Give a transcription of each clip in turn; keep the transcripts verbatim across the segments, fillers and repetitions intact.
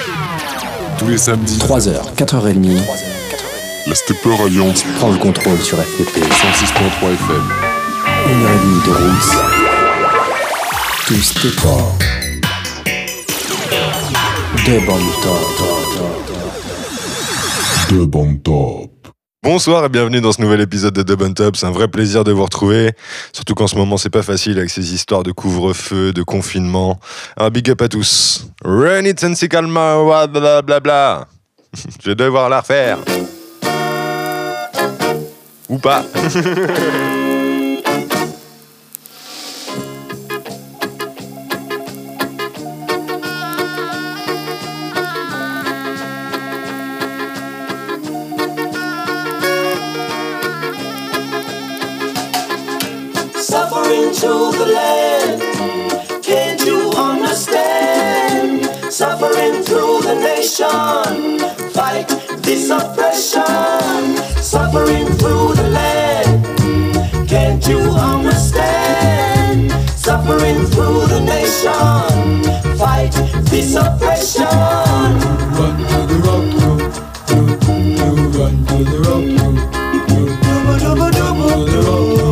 Tous les samedis, trois heures, quatre heures trente. la Stepper Alliance Prends le contrôle sur F T P. cent six virgule trois F M. Une heure et demie de roots. Tout Stepper. Deux bandes top. Deux bandes top. Bonsoir et bienvenue dans ce nouvel épisode de Dub on Top. C'est un vrai plaisir de vous retrouver, surtout qu'en ce moment c'est pas facile avec ces histoires de couvre-feu, de confinement. Un big up à tous. Run it and calma, blablabla. Je vais devoir la refaire. Ou pas. Suffering to the land, can't you understand? Suffering through the nation, fight this oppression. Suffering through the land, can't you understand? Suffering through the nation, fight this oppression. Run to the rock, you, you, you run to the rock, you, you, double, double, double, to the rock, you.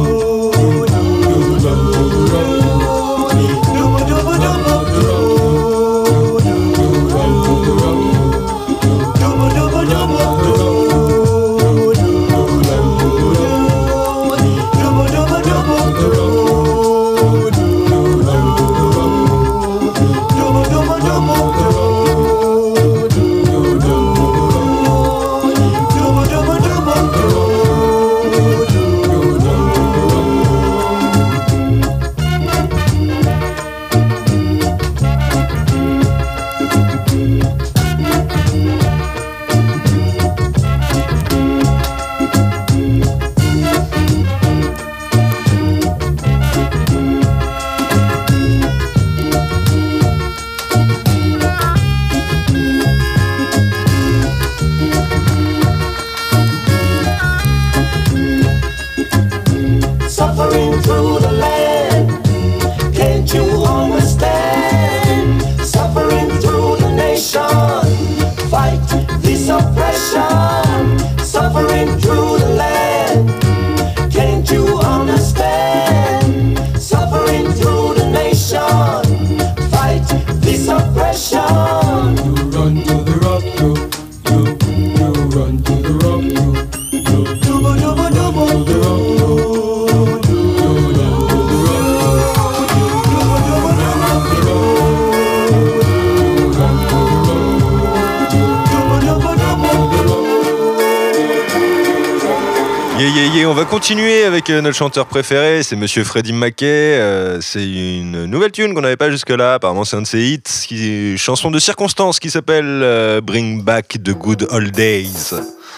On va continuer avec notre chanteur préféré, c'est Monsieur Freddie Mackay. Euh, c'est une nouvelle tune qu'on n'avait pas jusque-là. Apparemment, c'est un de ses hits, qui, chanson de circonstance qui s'appelle euh, Bring Back the Good Old Days.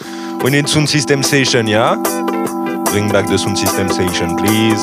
We need Sound System Station, yeah? Bring back the Sound System Station, please.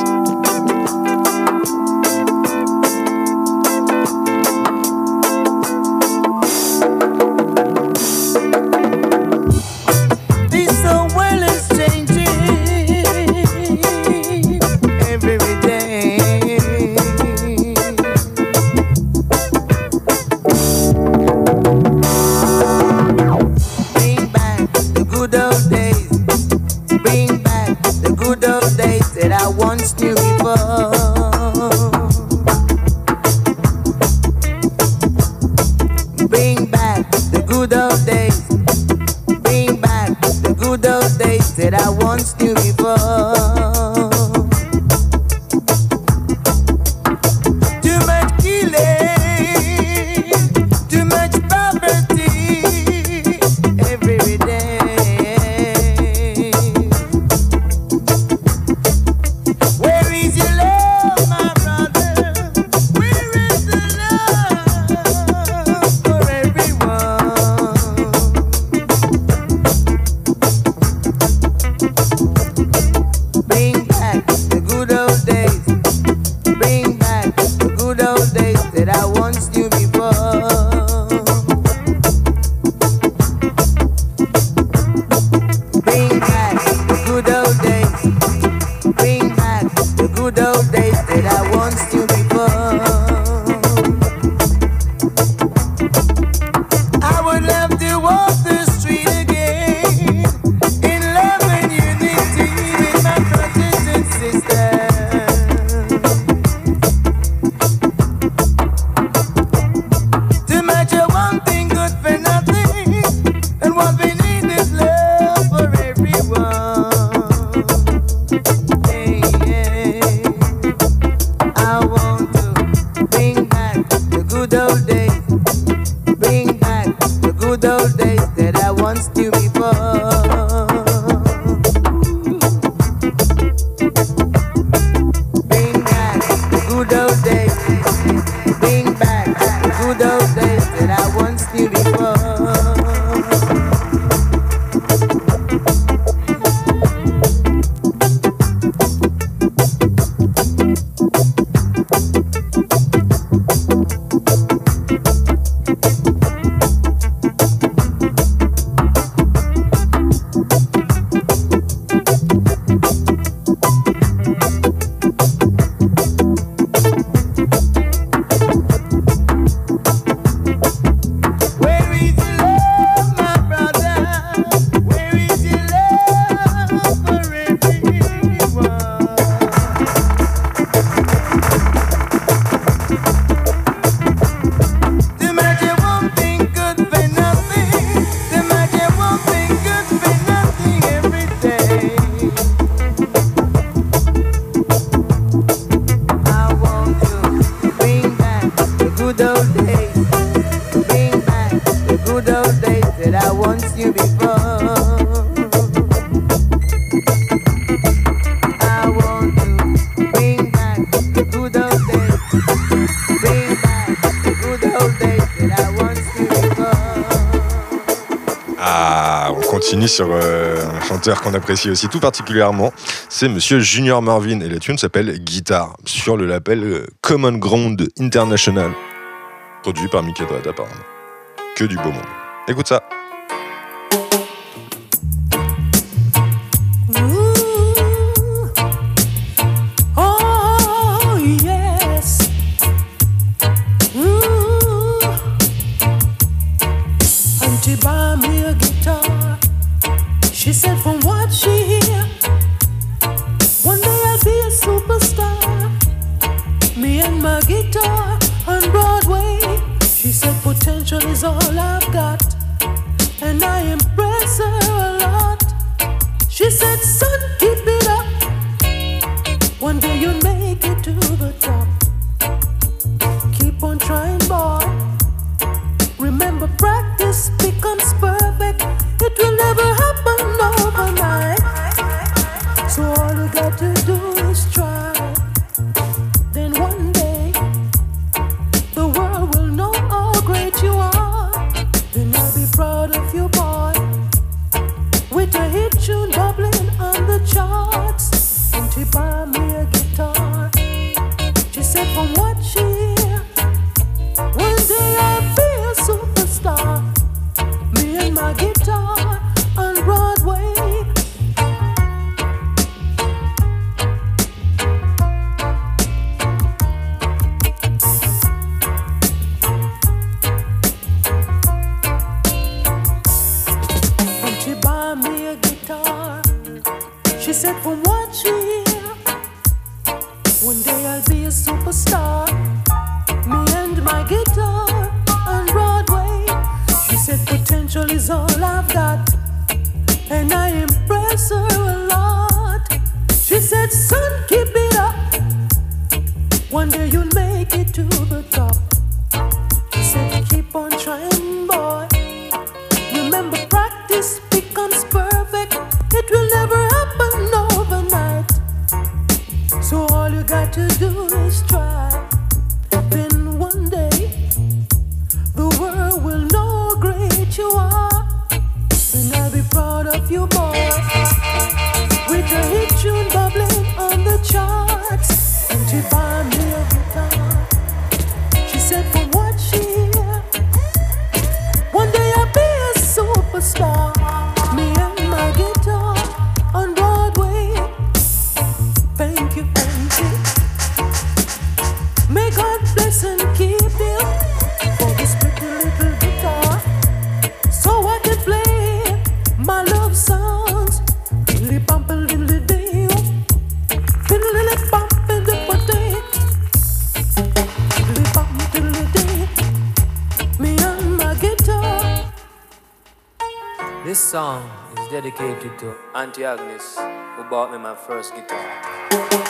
you before. I want to bring back the good old days. Bring back the good old days that I once knew before. Ah, on continue sur euh, un chanteur qu'on apprécie aussi tout particulièrement. C'est Monsieur Junior Marvin et la tune s'appelle Guitar sur le label euh, Common Ground International, produit par Mickey Dredd apparemment. Que du beau monde. Écoute ça. She said from what she hear, one day I'll be a superstar. Me and my guitar on Broadway. She said potential is all I've got, and I impress her a lot. She said, son, keep it up. One day you'll make it to the top. Keep on trying, boy. Remember, practice becomes perfect. It will never happen overnight. So all you got to do is try. Then one day the world will know how great you are. Then I'll be proud of you, boy. With a hit tune bubbling on the charts. And she buy me a guitar. She said from what she hear, one day I'll be a superstar. Me and my guitar on Broadway. And she buy me a guitar. She said from what she hear, one day I'll be a superstar. Me and my guitar on Broadway. She said potential is all I've got, and I impress her a lot. She said, son, keep it up. One day you'll make it to the top. She said, keep on trying, boy. Remember, practice becomes perfect. It will never happen overnight. So all you got to do is try. Then one day the world will know how great you are. And I'll be proud of you, boy. With a hit tune bubbling on the charts. And she buy me a guitar. She said from what she hear, one day I'll be a superstar. Me and my guitar on Broadway. Thank you, Angie. May God bless and keep you for this pretty little guitar, so I can play my love songs. Diddly bump and diddly dee, diddly bump and diddly dee, diddly bump diddly dee. Me and my guitar. This song is dedicated to Auntie Agnes, who bought me my first guitar.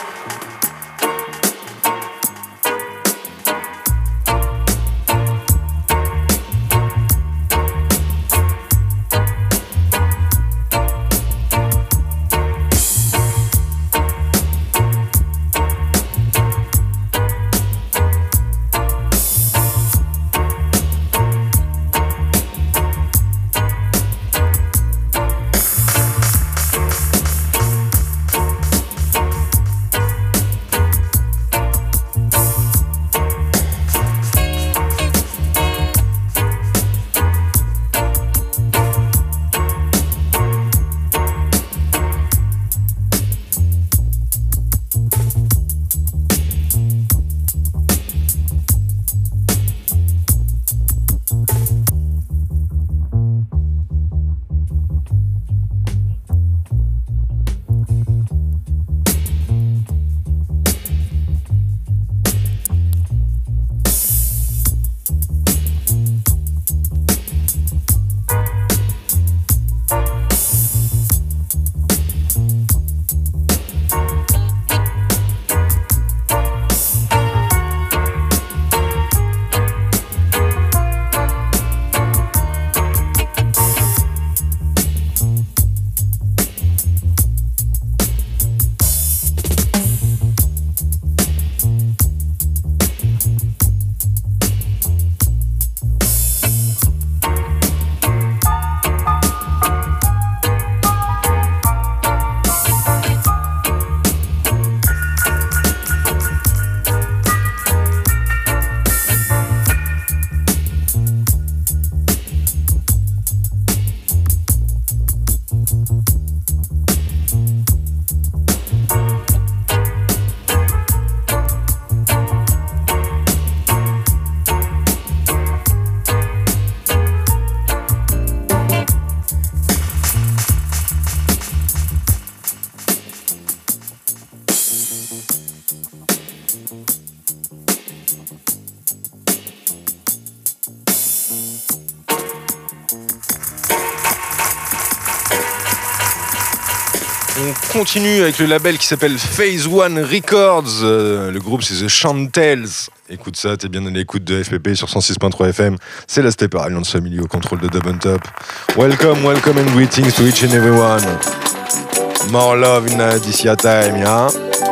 On continue avec le label qui s'appelle Phase One Records. Euh, le groupe, c'est The Chantels. Écoute ça, t'es bien à l'écoute de F P P sur cent six point trois F M. C'est la Stepper Alliance Family au contrôle de Dub on Top. Welcome, welcome and greetings to each and everyone. More love in uh, this year time, yeah?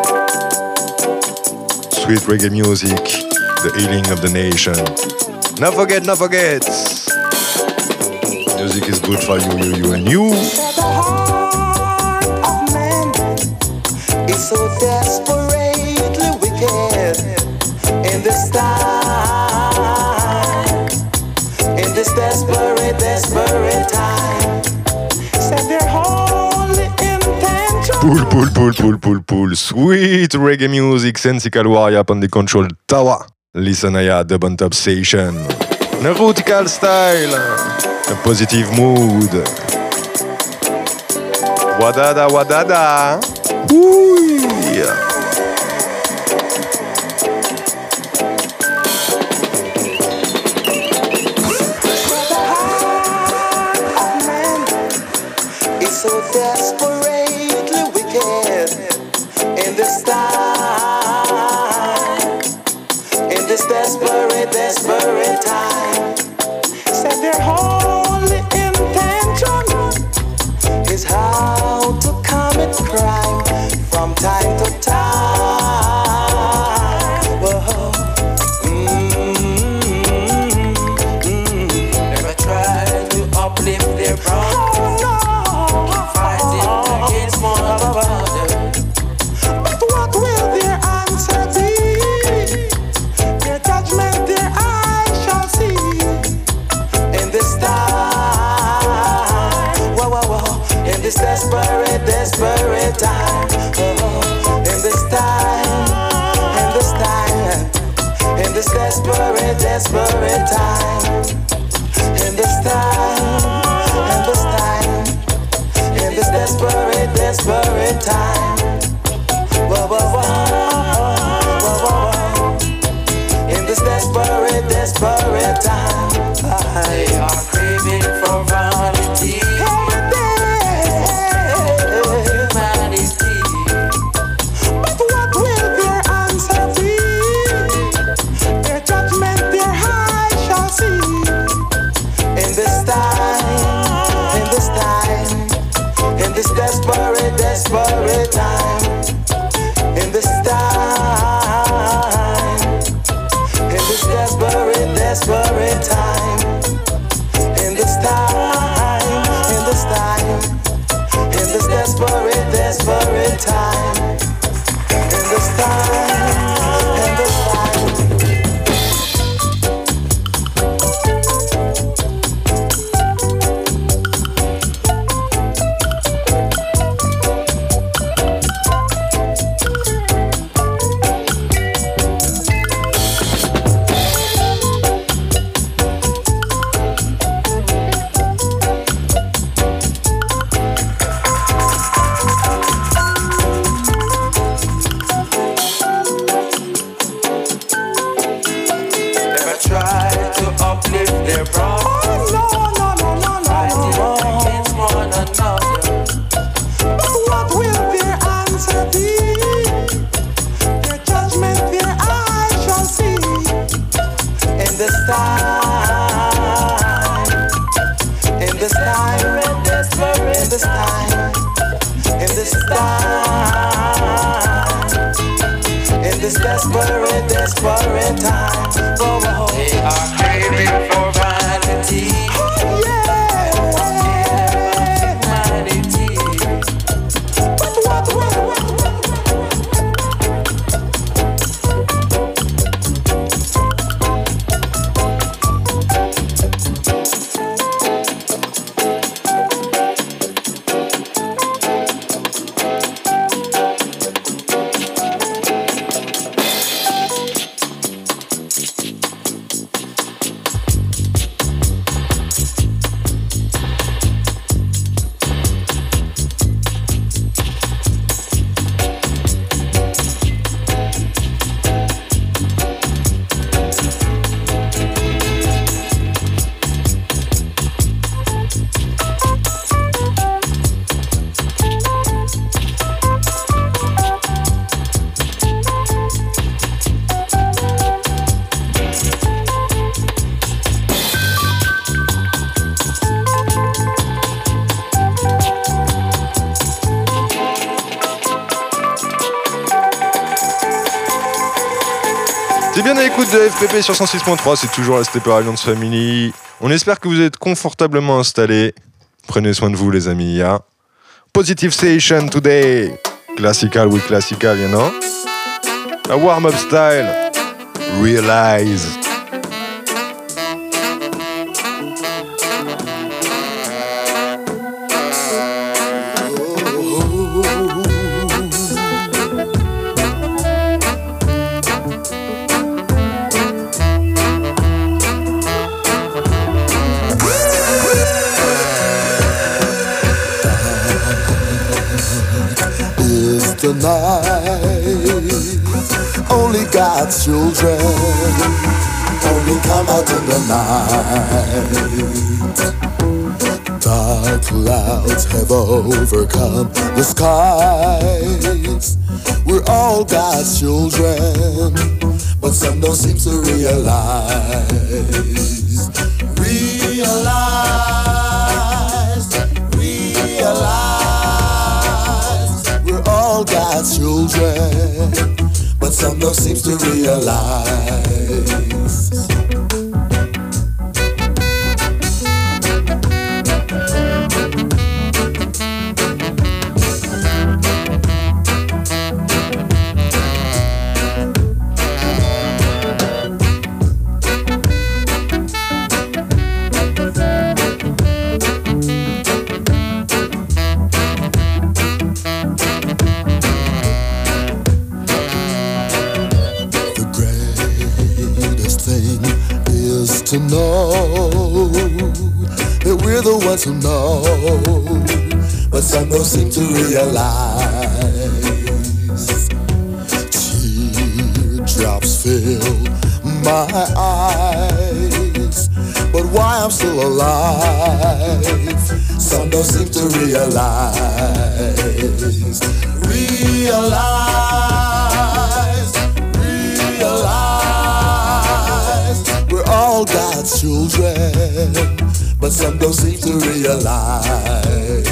Sweet reggae music, the healing of the nation. No forget, no forget. Music is good for you, you, you and you. The heart of man is so desperately wicked in this time, in this desperate, desperate time. Said their only intention. Pull, pull, pull, pull, pull, pull. Sweet reggae music, Sensical Warrior upon the control tower. Listen aya, Dub on Top Station. Nautical style. A positive mood. Wadada, wadada. Ooh, yeah. So desperately wicked in this time, in this desperate, desperate time. Said their only intention is how to commit crime from time to time. Whoa. Mm-hmm. Mm-hmm. Never try to uplift their problems. But what will their answer be? Their judgment, their eyes shall see. In this time, whoa, whoa, whoa. In this desperate, desperate time. Oh, in this time, in this time, in this desperate, desperate time. In this time, in this time. In this desperate, desperate time. Whoa, whoa, whoa, whoa, whoa, whoa. In this desperate, desperate time. They are craving for vanity. Humanity. But what will their answer be? Their judgment, their eyes shall see. In this time, in this time. In this desperate, desperate time. In this time. In this desperate, desperate time. In this time. In this time. In this desperate, desperate time. In this time. In this time. l'écoute de F P P sur cent six point trois, c'est toujours la Stepper Alliance Family. On espère que vous êtes confortablement installés. Prenez soin de vous les amis. Yeah. Positive Station today. Classical with classical, you know. A warm-up style. Realize. The night, only God's children only come out in the night. Dark clouds have overcome the skies. We're all God's children, but some don't seem to realize. Realize, realize. All God's children, but some don't seem to realize. To know that we're the ones who know, but some don't seem to realize. Teardrops fill my eyes, but why I'm still alive, some don't seem to realize. Realize, realize. We're all God's children, but some don't seem to realize.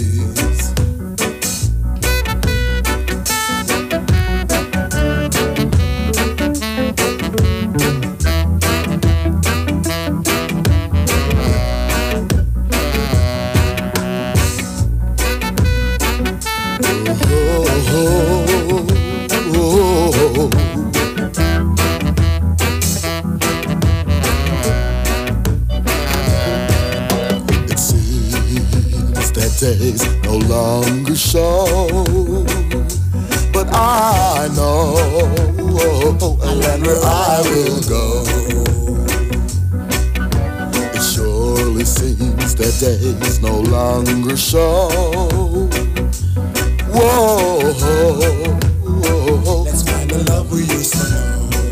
Oh, oh, oh, oh. Days no longer show, but I know a land where I will go. It surely seems that days no longer show. Whoa, whoa, let's find the love we used to know.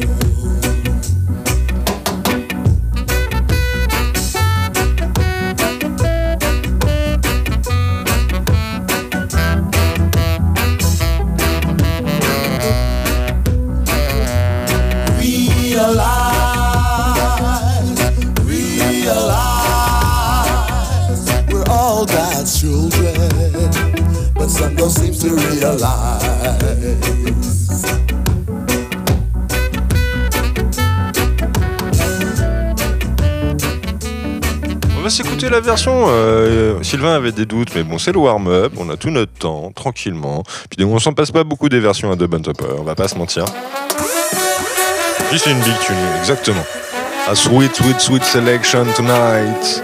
Children, but some don't seem to realize. On va s'écouter la version. Euh, Sylvain avait des doutes, mais bon, c'est le warm-up. On a tout notre temps, tranquillement. Puis on s'en passe pas beaucoup des versions à Dub and Topper, on va pas se mentir. Puis c'est une big tune, exactement. A sweet, sweet, sweet selection tonight.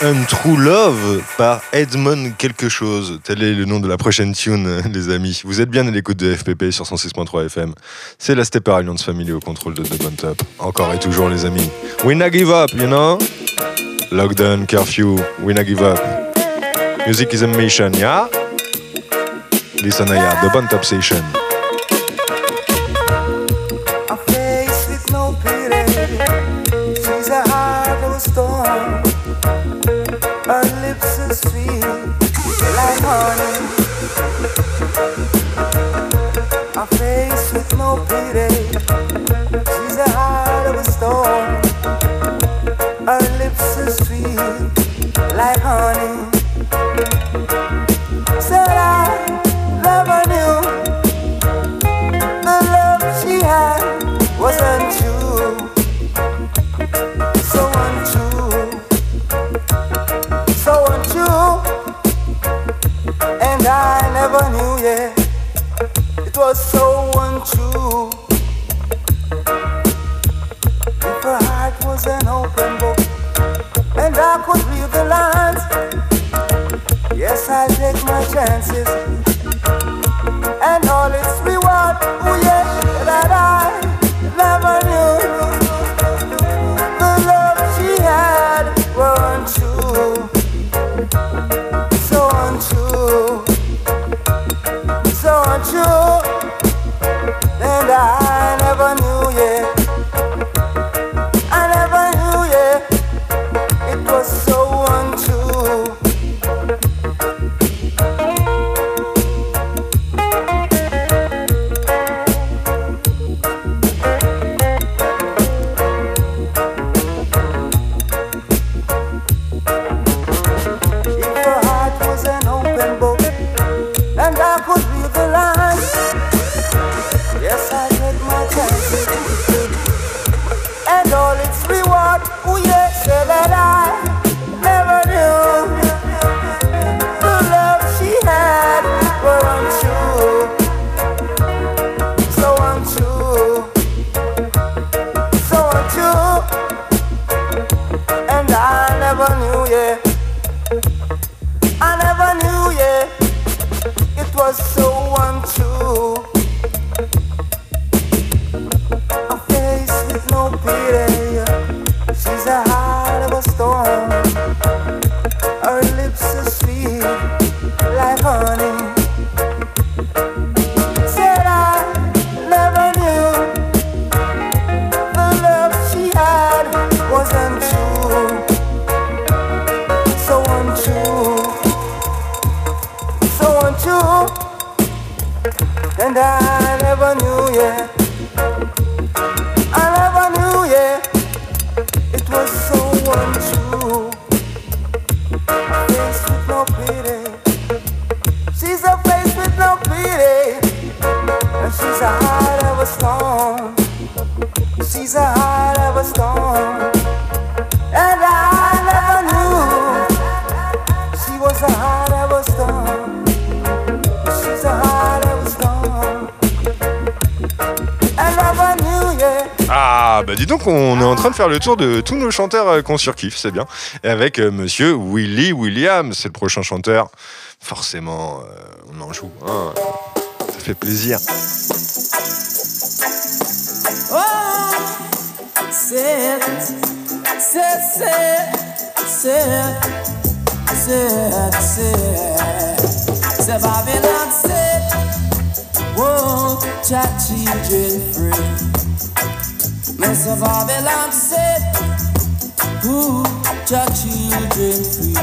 Untrue Love par Edmond quelque chose. Tel est le nom de la prochaine tune, les amis. Vous êtes bien à l'écoute de F P P sur cent six point trois F M. C'est la Stepper Alliance Family au contrôle de The Bon Top. Encore et toujours, les amis. We not give up, you know? Lockdown, curfew, we not give up. Music is a mission, yeah? Listen here, The Bon Top Station. A face with no pity. She's a heart of a storm. Her lips are sweet like honey. A face with no pity. She's a heart of a storm. Her lips are sweet like honey. Said I never knew the love she had was untrue, so untrue, so untrue. And I never knew, yeah, it was so untrue. If her heart was an open book and I could read the lines, yes, I take my chances. And all its reward, oh yeah, that I never knew. The love she had were untrue, so untrue, so untrue. And I never knew, yeah, I never knew, yeah, it was so untrue. On est en train de faire le tour de tous nos chanteurs qu'on surkiffe, c'est bien. Et avec euh, monsieur Willie Williams, c'est le prochain chanteur. Forcément, euh, on en joue. Hein. Ça fait plaisir. Oh, c'est, c'est, c'est, c'est, c'est, c'est, c'est Babylon, c'est, won't your children free? Mister Babylon said, put your children free.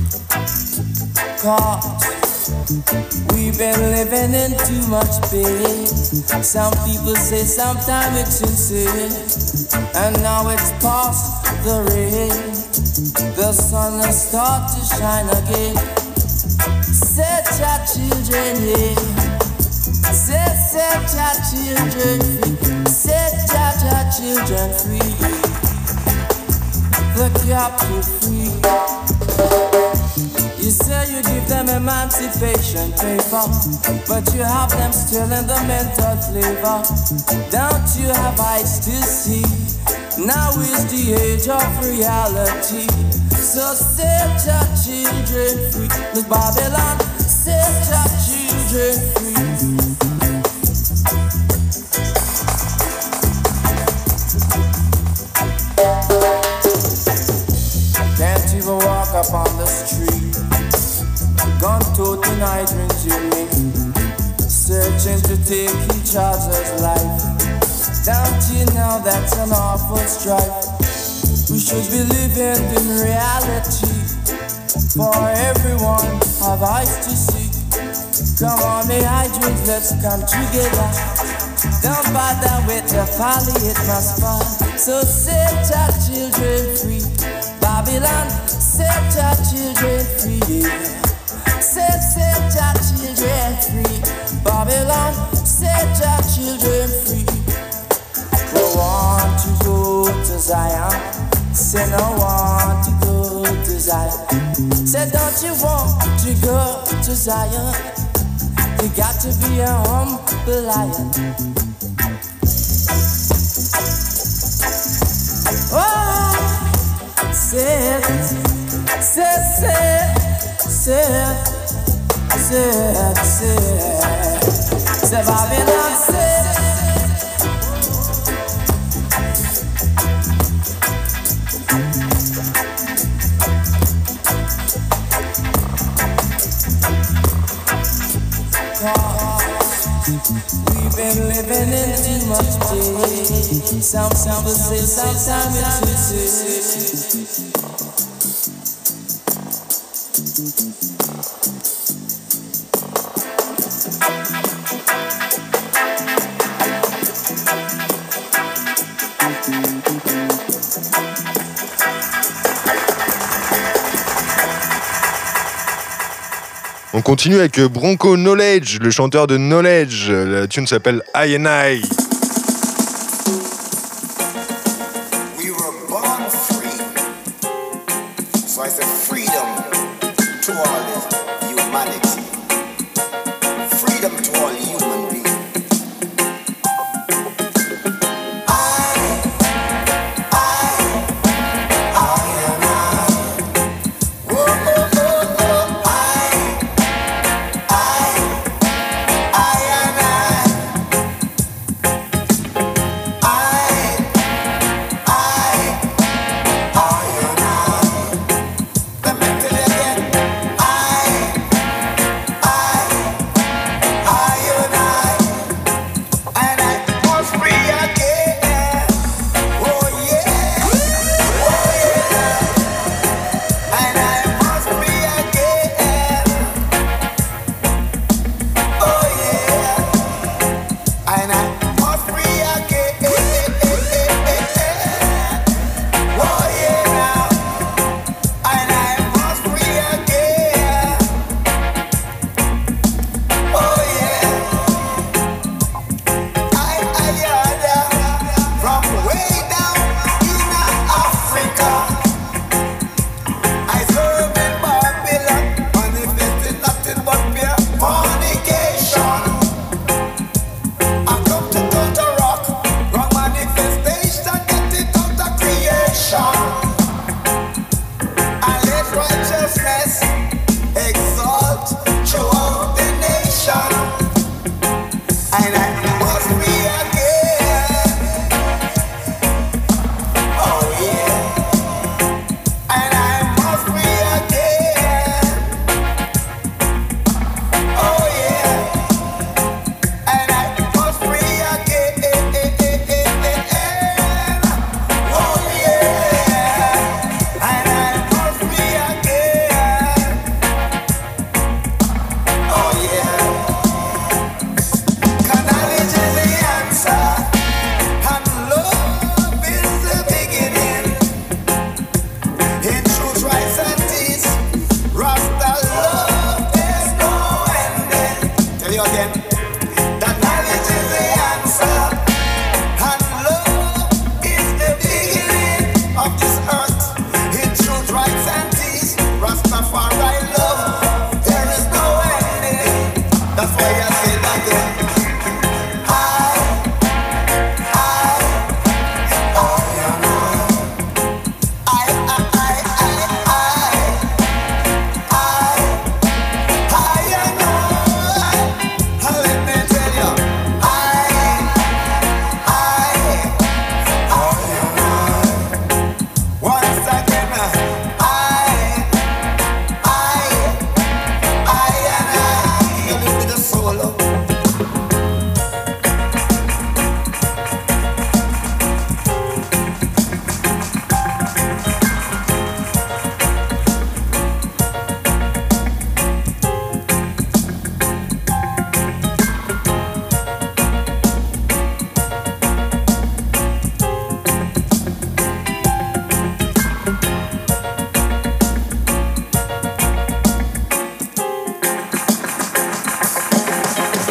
Cause we've been living in too much pain. Some people say sometimes it's insane. And now it's past the rain. The sun has started to shine again. Set your children here. Set, set your children free. Set your children free. The captive free. You say you give them emancipation paper, but you have them still in the mental flavor. Don't you have eyes to see? Now is the age of reality. So set your children free. Miss Babylon, set your children free. Can't even walk up on the street. Gun to tonight brings you me. Searching to take each other's life. Don't you know that's an awful strife? We should be living in reality. For everyone have eyes to see. Come on, me hydrants, let's come together. Don't bother with the folly, it must fall. So set our children free. Babylon, set our children free. Set, set our children free. Babylon, set our children free. We want to go to Zion. Say no want to go to Zion. Say don't you want to go to Zion? You got to be a humble lion. Oh, say, say, say, say, say, say, say, Babylon, say. We've been living in too much pain. Some people say, sometimes it's too soon. On continue avec Bronco Knowledge, le chanteur de Knowledge. La tune s'appelle I and I. We were born free. So I said freedom to all humanity. Freedom to all human beings. I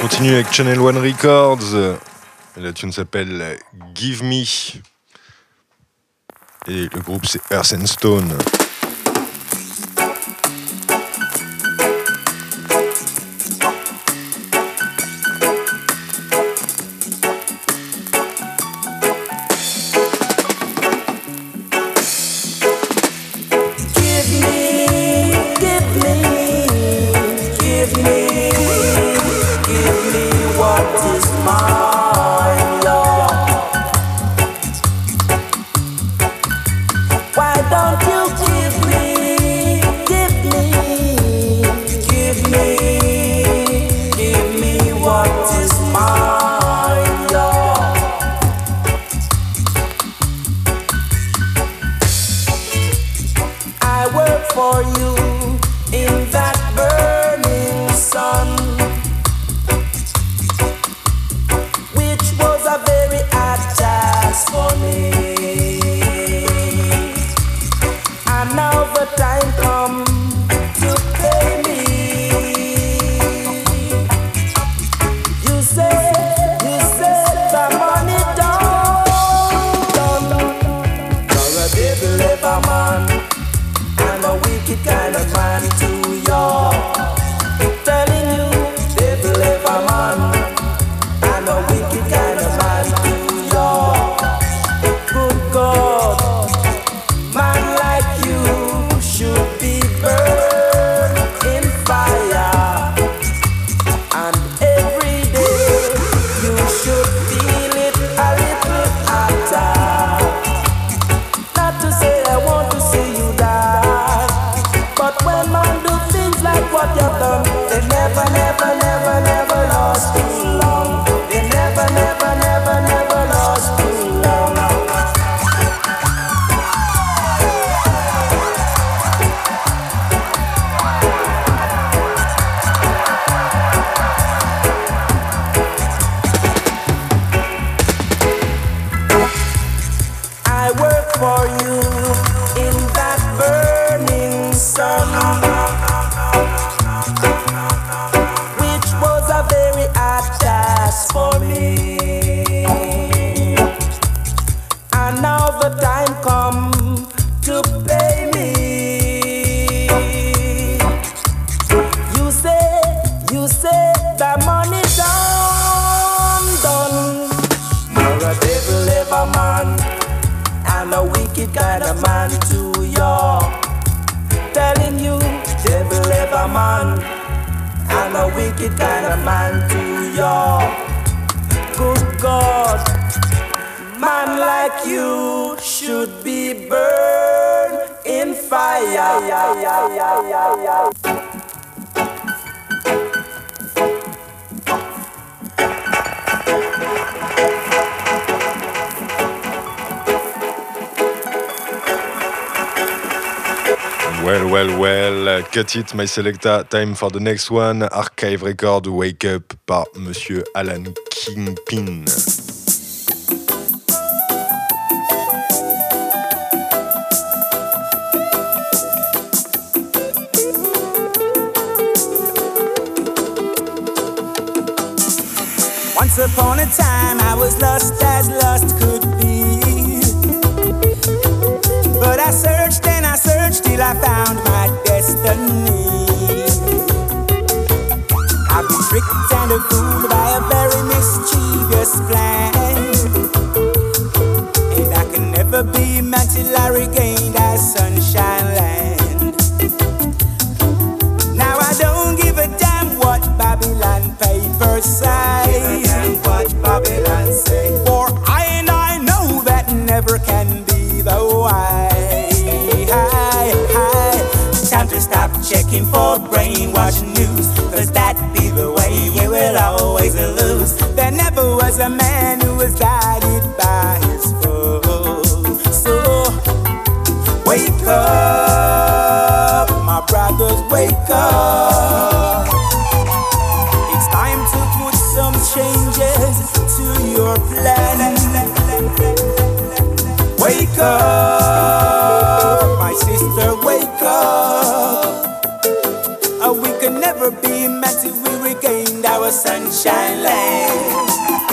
continue avec Channel One Records. La tune s'appelle Give Me. Et le groupe c'est Earth and Stone. Well, well, well, cut it, my selecta. Time for the next one. Archive Record, Wake Up par Monsieur Alan Kingpin. Once upon a time I was lost as lost could be, but I searched and I searched till I found my destiny. I've been tricked and fooled by a very mischievous plan, and I can never be mad till I regain that sunshine land. Now I don't give a damn what Babylon papers say, what Babylon say, for I and I know that never can be the way. Hi, hi. Time to stop checking for brainwash news, cause that be the way we will always lose. There never was a man who was guided by his fool. So wake up, my brothers, wake up. It's time to put some changes to your plan. Wake up, my sister, wake up. Oh, we can never be mad till we regained our sense. sunshine land.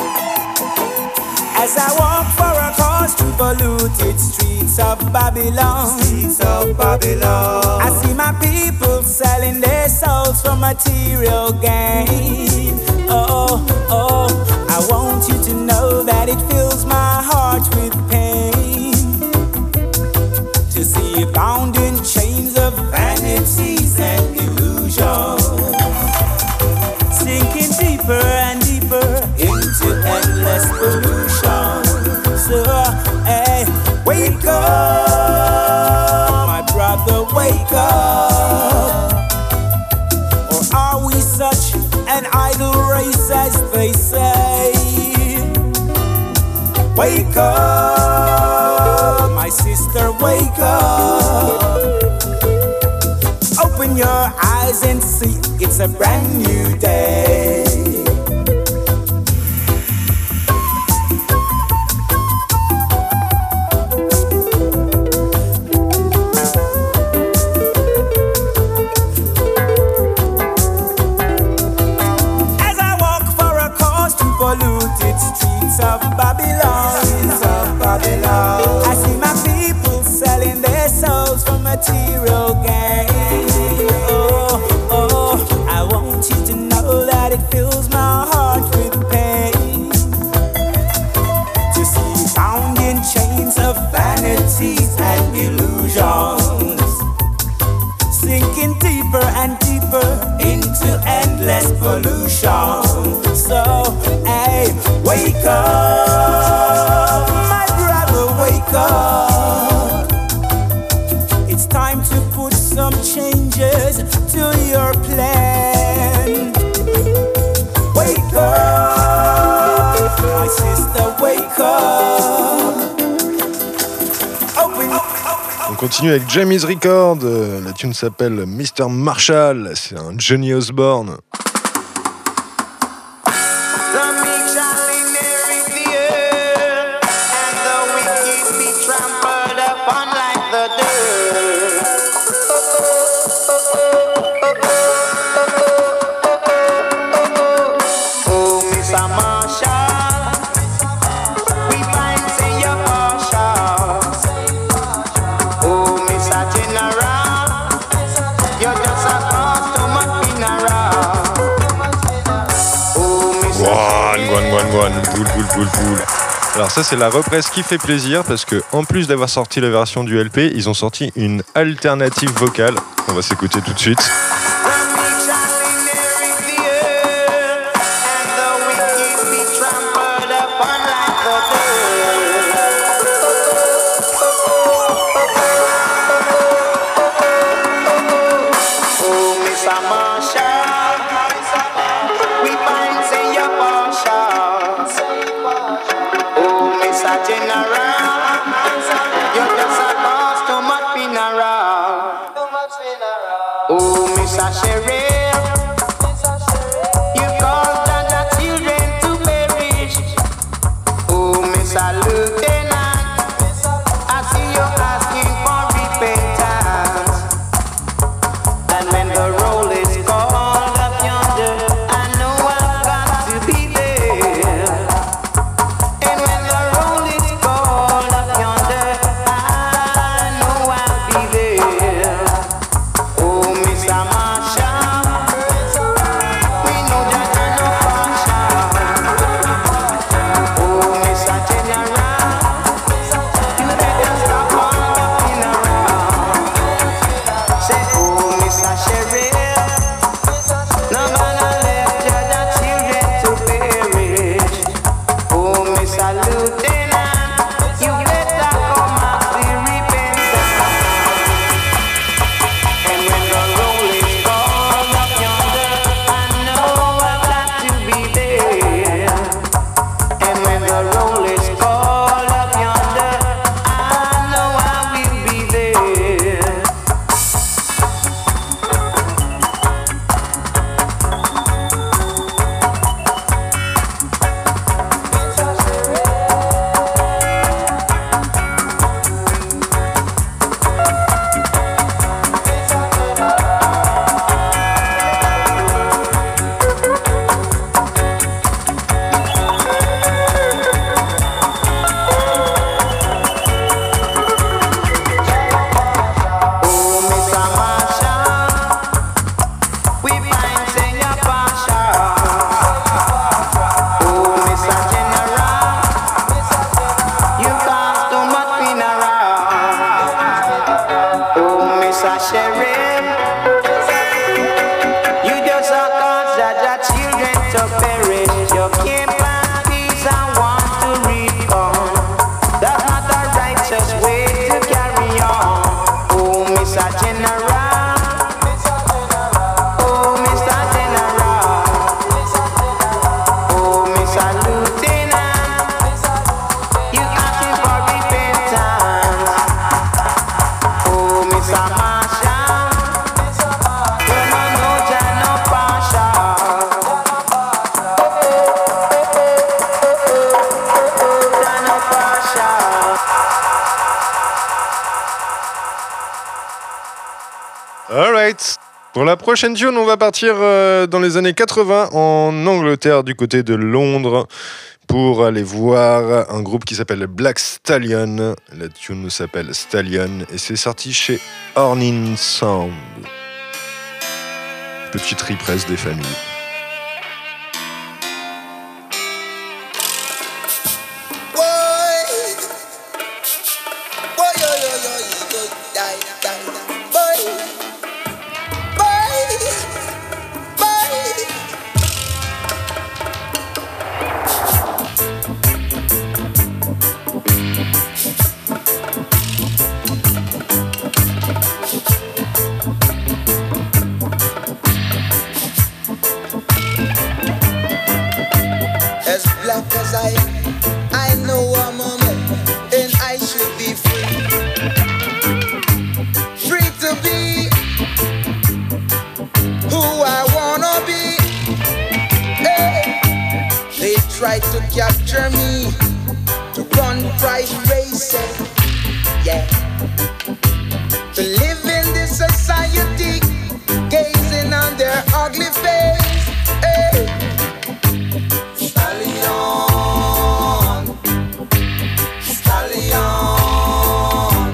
As I walk for a cause to polluted streets of Babylon, streets of Babylon, I see my people selling their souls for material gain. Oh, oh, I want you to know that it fills my heart with pain to see you bound in chains of vanities and illusions, sinking deeper and deeper into endless pollution. So, hey, wake up, my brother, wake up. Or are we such an idle race as they say? Wake up, my sister, wake up. Open your eyes and see it's a brand new day. Of Babylon, of Babylon, I see my people selling their souls for material gain. Oh, oh, I want you to know that it fills my heart with pain to see you bound in chains of vanities and illusions, sinking deeper and deeper into endless pollution. So, hey, wake up, my brother, wake up. It's time to put some changes to your plan. Wake up, my sister, wake up. Open up. On continue avec Jamie's Record. La tune s'appelle mister Marshall. C'est un Johnny Osborne. Boule, boule, boule, boule. Alors ça c'est la reprise qui fait plaisir parce que en plus d'avoir sorti la version du L P, ils ont sorti une alternative vocale. On va s'écouter tout de suite. You can't plant peace and want to reap corn. That's not a righteous way to carry on. Oh, Mister General. Oh, Mister General. Oh, Mister Lieutenant. You asking for repentance. Oh, Mister Marshal. You don't know Jah no partial. Jah no partial. Alright. Pour la prochaine tune, on va partir euh, dans les années quatre-vingts en Angleterre, du côté de Londres, pour aller voir un groupe qui s'appelle Black Stallion. La tune s'appelle Stallion et c'est sorti chez Hornin Sound. Petite represse des familles. As black as I am, I know I'm a man, and I should be free. Free to be who I wanna be. Hey. They try to capture me, to run price races, yeah. To live in this society, gazing on their ugly face. Hey. Stallion, stallion,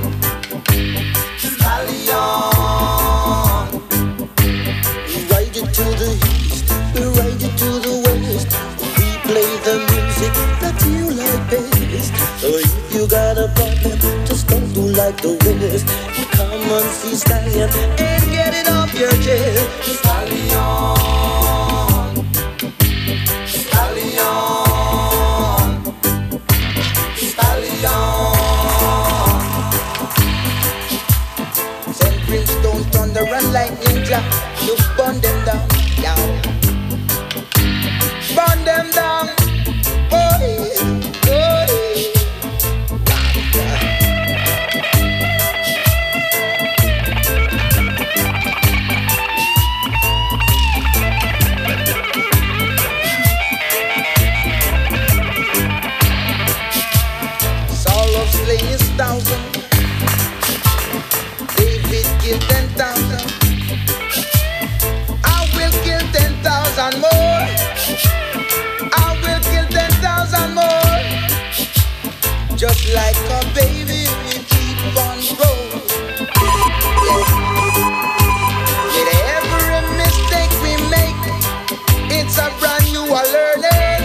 stallion. We ride it to the east, we ride it to the west. We play the music that you like best. So if you got a problem, just don't do like the rest. Come and see Stallion and get it off your chest. Stallion. Stallion, stallion. Send brimstone, thunder and lightning clap. You burn them down, down. Burn them down, boy, boy. Slaying thousand, David killed ten thousand. I will kill ten thousand more. I will kill ten thousand more. Just like a baby, we keep on growing. Yeah. With every mistake we make, it's a brand new learning.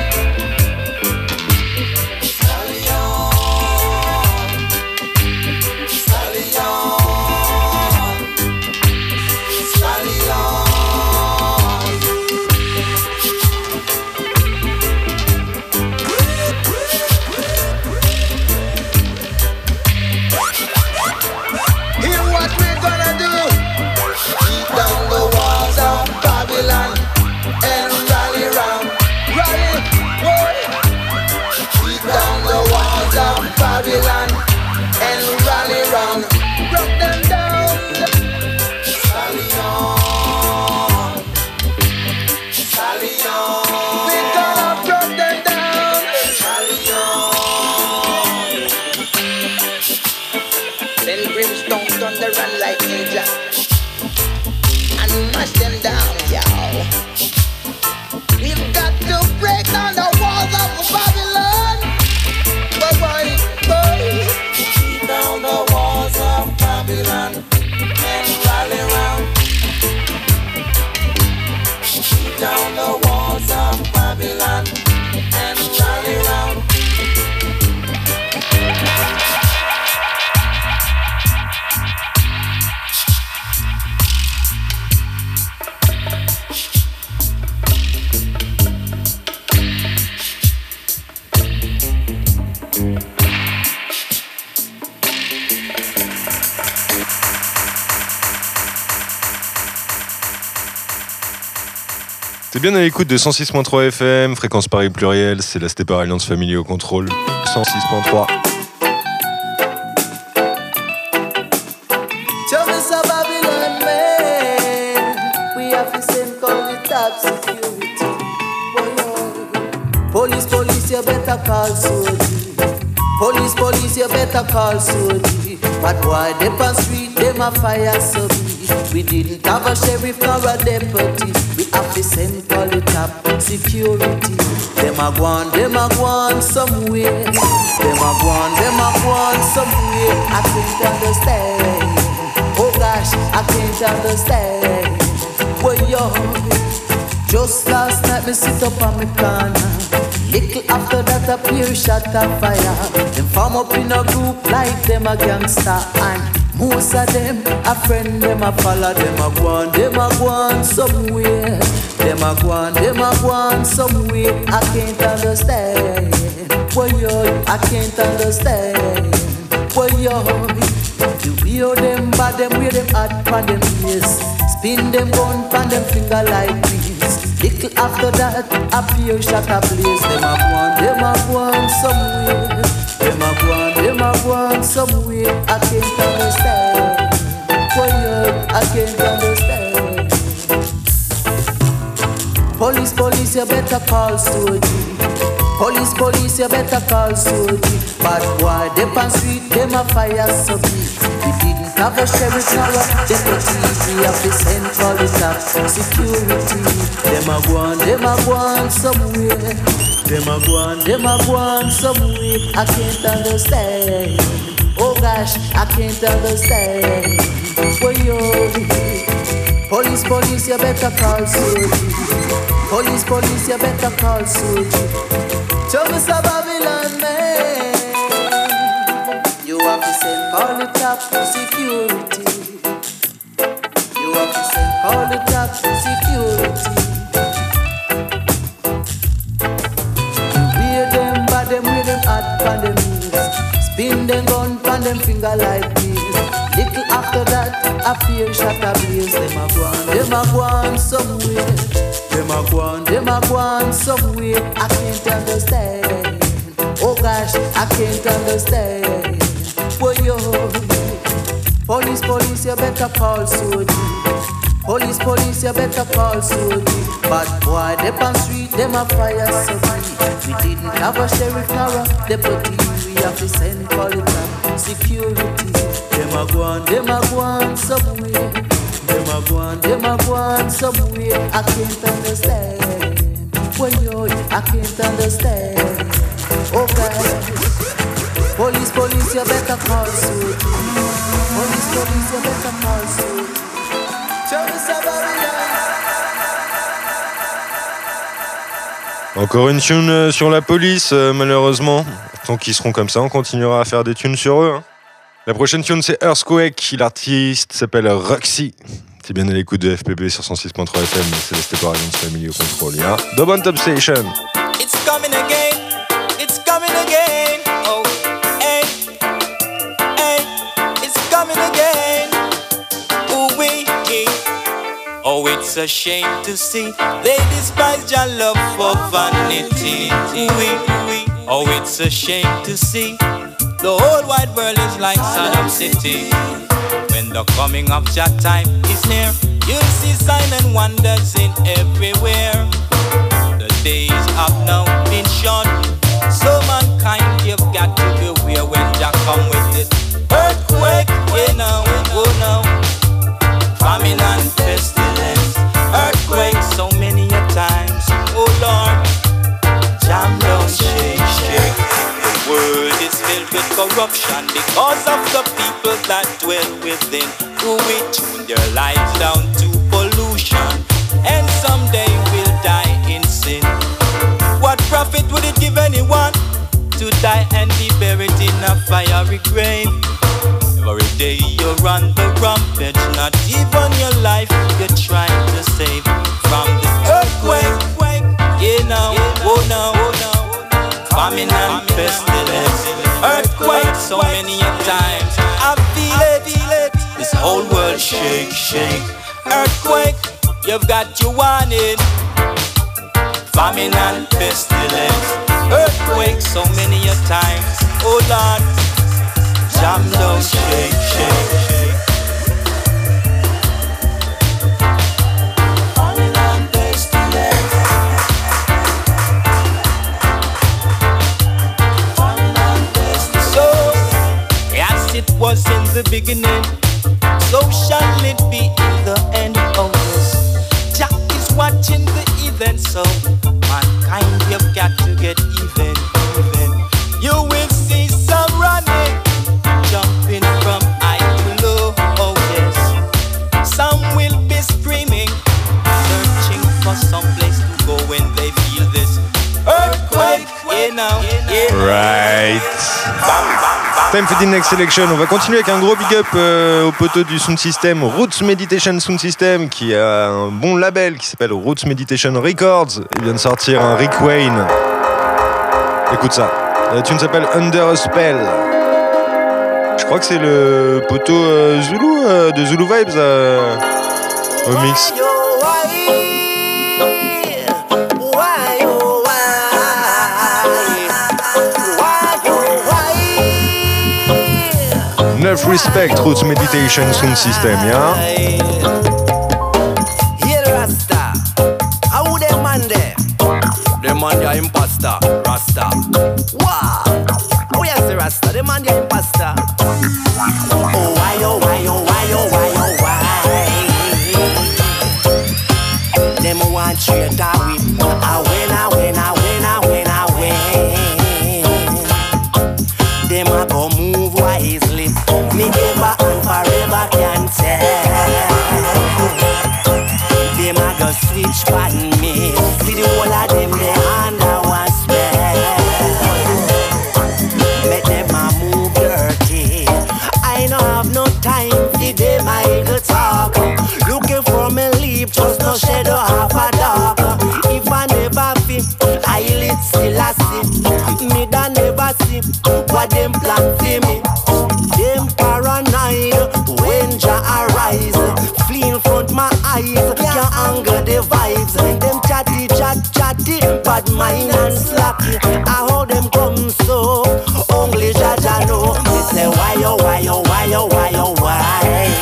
T'es bien à l'écoute de cent six point trois F M, fréquence Paris pluriel, c'est la Stepper Alliance Family au contrôle, cent six point trois. Police, police, you better call Soji. Police, police, you better call Soji. But why they on street, them a fire so be. We didn't have a sheriff nor a deputy. We have to send call it up security. Them a gone, them a gone somewhere. Them a gone, them a gone somewhere. I can't understand. Oh gosh, I can't understand. Well, yo, just last night me sit up on my corner. Little after that a peer shot a fire. Them form up in a group like them a gangster. And most of them a friend, them a follow. Them a go on, them a go on somewhere. Them a go on, them a go on somewhere. I can't understand. Well yo, I can't understand. Well yo, you hear them bad, them wear them hard pan them ears. Spin them gun pan them finger like this. Little after that, a few shot a blaze. Them a go on, them a go on somewhere. Them a go on, them a go on somewhere. I can't understand. Boy, yo, I can't understand. Police, police, you better call Soji. Police, police, you better call Soji. But why they on street, them a fire so big. We didn't have a sheriff nor a deputy. We have to send for the top security. Them a go on, them a go on somewhere. Them a go on, them a go on somewhere. I can't understand. Oh gosh, I can't understand. Oh yo, police, police, you better call Soji. Police, police, you better call Soji. Tell me some Babylon man. You have to send call the top security. You have to send call the top security. You wear them bad, them wear them hot pan them ears. Spin them gun pan them finger like this. Little after that, a fear shot a blaze. Them a go on, them a go on somewhere. Them a go on, them a go on somewhere. I can't understand. Oh gosh, I can't understand. Oh yo, police, police, you better call Soji. Police, police, you better call Soji. But boy, they on street, them a fire so big. We didn't have a sheriff nor a deputy. We have to send call it up security. Them a go on, them a go on somewhere. Them a go on, them a go on somewhere. I can't understand. Well yo, I can't understand. Oh God. Police, police, you better call Soji. Police, police, you better call Soji. Tell me some Babylon. Encore une tune sur la police, euh, malheureusement. Tant qu'ils seront comme ça, on continuera à faire des tunes sur eux. Hein. La prochaine tune, c'est Earthquake. L'artiste s'appelle Roxy. C'est bien à l'écoute de F P P sur cent six point trois F M. C'est la Stepper Alliance Family au contrôle. Yeah. Dub on Top Station. It's coming again. It's coming again. Oh, hey, hey. It's coming again. Ooh, wee, wee. Oh, it's a shame to see they despise your love for vanity. Ooh, wee, wee. Oh, it's a shame to see the whole wide world is like Saddam City. When the coming of your time is near, you'll see signs and wonders in everywhere. The days have now been short, so mankind, you've got to beware when Jah come with it. Earthquake, you know, oh no. Famine and pestilence. Earthquake so many a times, oh Lord. Jam down, shake, shake. The world is filled with corruption because of the people that dwell within, who will tune their lives down to pollution, and someday will die in sin. What profit would it give anyone to die and be buried in a fiery grave? Every day you run the rampage, not even your life you're trying to save from this earthquake. Yeah, now, oh no, oh no. Famine and pestilence, earthquake so many a times. I feel it, feel it. This whole world shake, shake. Earthquake, you've got your warning. famine and pestilence, earthquakes so many a times. Oh Lord, jam down, shake, shake, shake. Famine and pestilence. Famine and pestilence. So, as it was in the beginning, so shall it be in the end of this. Jack is watching the event, so mankind, you've got to get even, even. You will see some running, jumping from high to low, oh yes. Some will be screaming, searching for some place to go when they feel this earthquake, you know, yeah. Right. Time for the next selection. On va continuer avec un gros big up euh, au poteau du sound system Roots Meditation Sound System, qui a un bon label qui s'appelle Roots Meditation Records. Il vient de sortir un Rick Wayne. Écoute ça. La tune s'appelle Under a Spell. Je crois que c'est le poteau euh, Zulu euh, de Zulu Vibes euh, au mix. Enough respect, Roots Meditation Sound System, yeah? Here Rasta, how them man there? Them man they imposter, Rasta. Wow, oh yes Rasta, them man they imposter. Oh why, oh why, oh why, oh why, oh why? Them want trade that we, I win, I win, I win, I win, I win. Them a go move wisely. Me ever and forever can tell. Them a go switch pattern me. See the whole of them they under one spell. Make them a move dirty. I don't have no time for them I go talk. Looking for me leap, just no shadow half a dark. If I never fit, I lit still a see. Me da never see what them plan for me. Them paranoid when Jah arise. Flee in front my eyes, can't anger the vibes. Them chatty, chat, chatty, bad mind and slacky. I how them come so, only Jah Jah know. Me say why oh why oh why oh why oh why.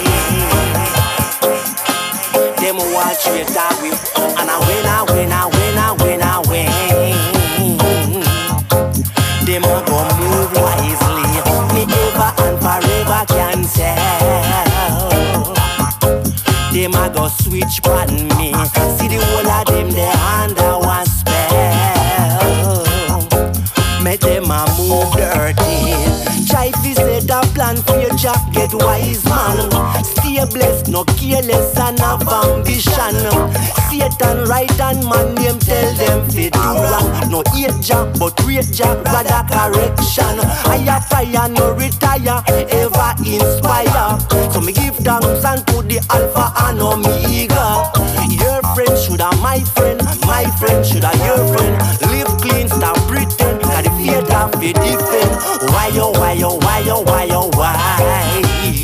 Them watch me that way, and I win, I win, I win, I win, I win. Them a go move wisely. Me ever and forever can tell. Them a go switch pattern me. See the whole of them they under one spell. Make them a move dirty. Try fi set a plan for your job, get wise man. Stay blessed, no careless and have ambition. Satan right hand man, them tell them fi do wrong. No hate job, but great job, rather correction. Higher fire, no retire, ever inspire. So me give thanks and to the Alpha and Omega. Your friend should have my friend, my friend should have your friend. Live clean, stop pretend, cause the fear that fi defend. Why oh why oh why oh why oh why?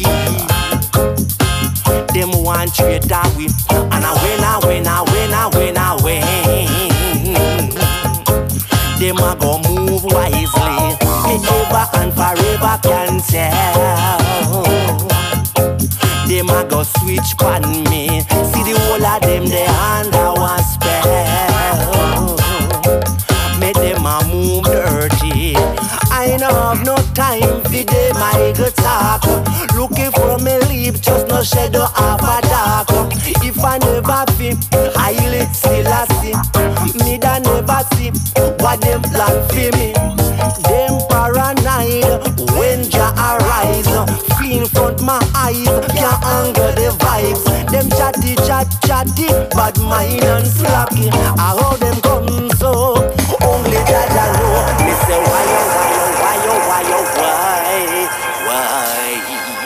Them want trade that we, and I win, I win, I win, I win, I win. Them a go move wisely. Me ever and forever can tell. Them a go switch pattern me. See the whole of them they under one spell. Make them a move dirty. I don't have no time for them I go talk. Looking for me leap, just no shadow of a dark. If I never fit, I let still a see. Me da never see what them plan for me. Them paranoid when Jah arise. Flee in front my eyes, can't anger the vibes. Them chatty, chat, chatty, bad mind and slacky. I how them come so, only Jah Jah know. Me say why oh why oh why oh why oh why why.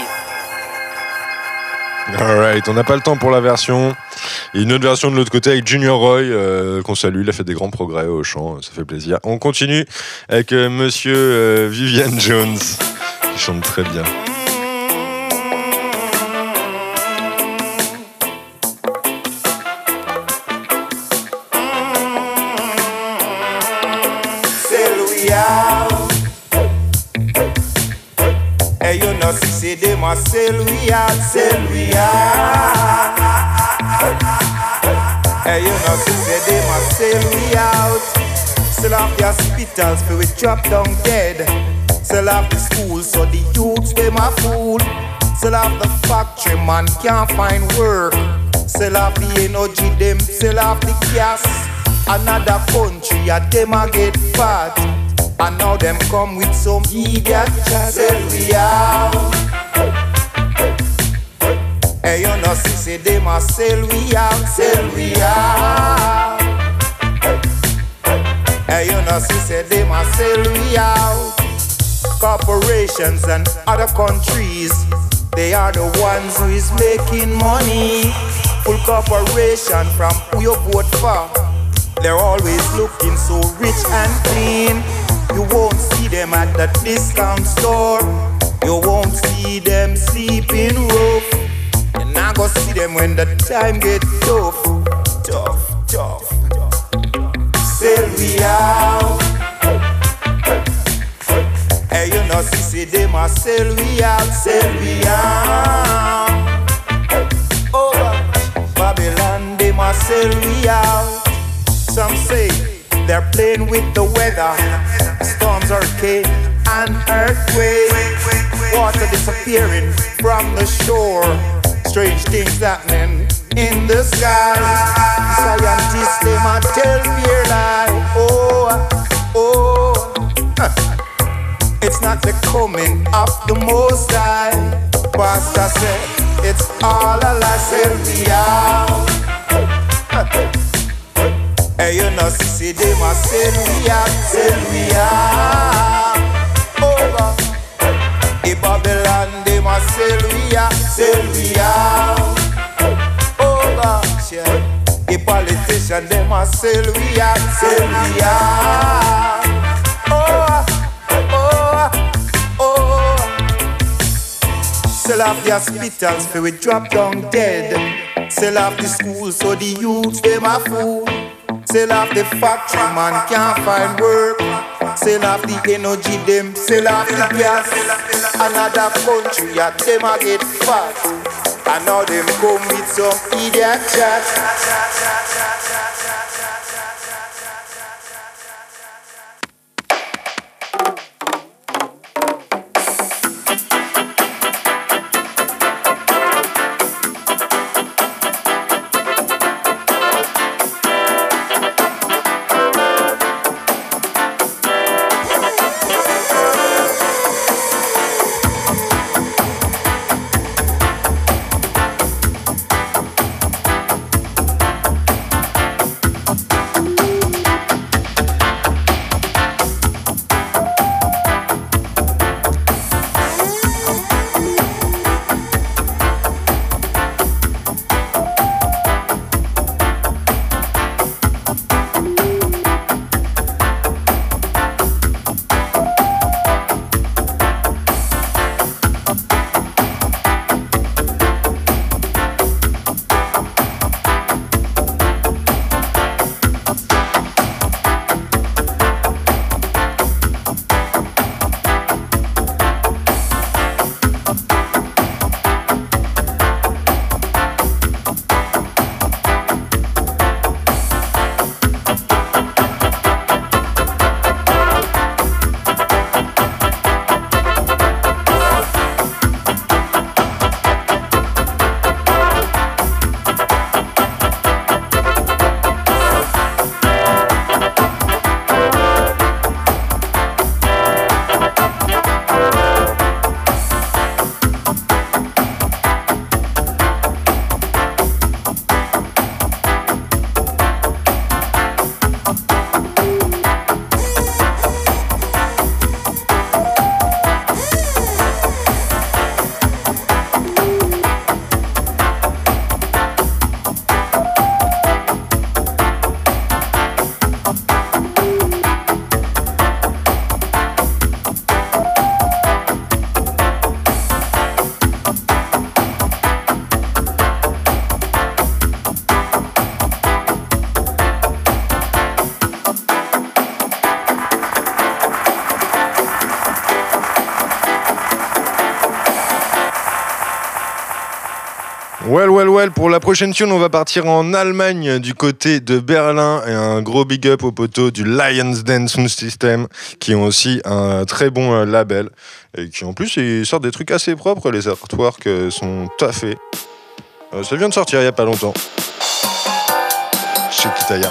Alright, on n'a pas le temps pour la version. Et une autre version de l'autre côté avec Junior Roy, euh, qu'on salue, il a fait des grands progrès au chant, ça fait plaisir. On continue avec euh, monsieur euh, Vivian Jones, qui chante très bien. we out. Hey, you know, see them a sell we out, sell we out. Hey, you know, see them a sell we out. Sell off the hospitals for we drop down dead. Sell off the schools so the youths them a fool. Sell off the factory man can't find work. Sell off the energy them, sell off the gas. Another country a them a get fat. And now them come with some idiot chat. Sell we out. Hey, you know, see, say them a sell we out, sell we out. Hey, you know, see, say them a sell we out. Corporations and other countries, they are the ones who is making money. Full corporation from who you vote for. They're always looking so rich and clean. You won't see them at the discount store. You won't see them sleeping rough. You're not gonna see them when the time get tough. Tough, tough. Sell we out. Hey, you know, see, see them a sell we out, sell we out. Over Babylon, them a sell we out. Some say they're playing with the weather. Storms, hurricane, and earthquake. Water disappearing from the shore. Strange things happening in the sky. Scientists, they might tell fear lie. Oh, oh. It's not the coming of the Most High. Pastor said it's all a lie. Sell we out. Hey, you know, see, they must sell we out, sell we out. Over in Babylon, they must sell we out, sell we out. Over, yeah. The politician, they must sell we out, sell we out. Oh, oh, oh. Sell off the hospitals for we drop down dead. Sell off the schools so the youths, them a fool. Sell off the factory, man can't find work. Sell off the energy, them sell off the gas. Another country, yeah, them a get fat. And now them come with some idiot chat. Well, well, well, pour la prochaine tune, on va partir en Allemagne du côté de Berlin et un gros big up aux poteaux du Lions Den Sound System qui ont aussi un très bon euh, label et qui en plus ils sortent des trucs assez propres, les artworks euh, sont taffés. Euh, ça vient de sortir il y a pas longtemps. Chez Kitaya.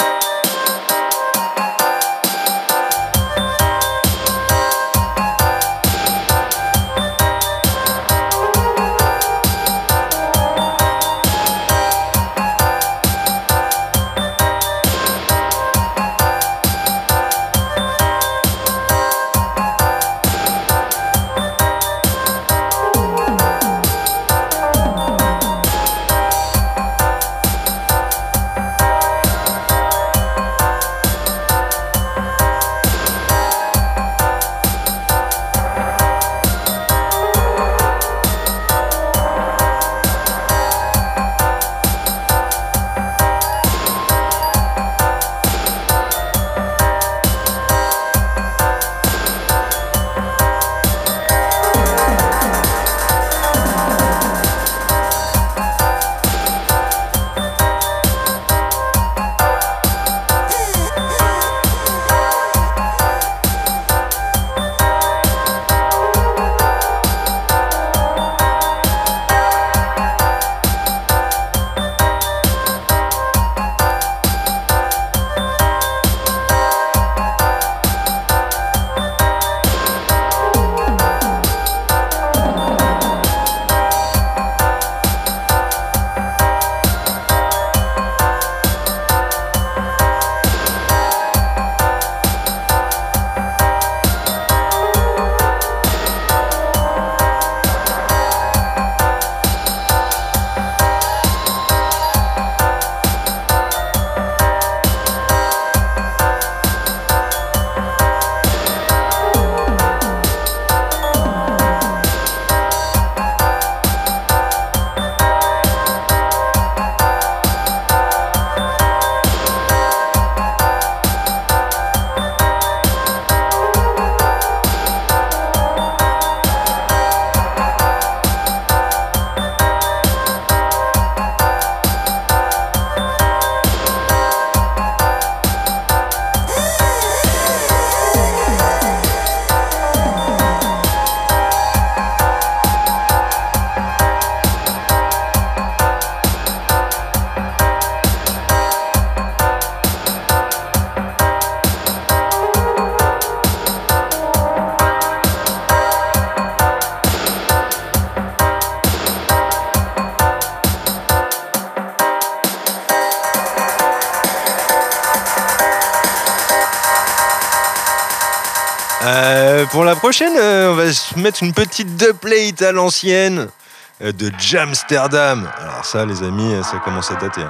Euh, pour la prochaine, euh, on va se mettre une petite dubplate à l'ancienne euh, de Jamsterdam. Alors ça, les amis, ça commence à dater. Hein.